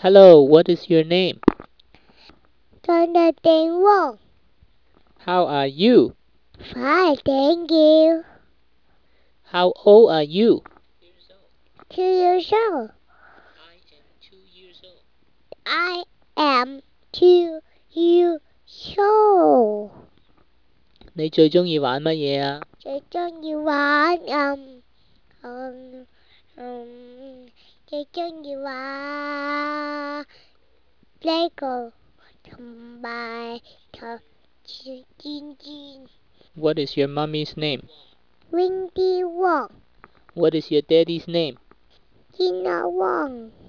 Hello, what is your name? Jonathan Wong. How are you? Fine, thank you. How old are you? 2 years old. I am 2 years old. 你最鍾意玩乜嘢啊？ 嗯最鍾意玩 Lego 同埋轉轉 What is your mommy's name? Windy Wong. What is your daddy's name? Gina Wong.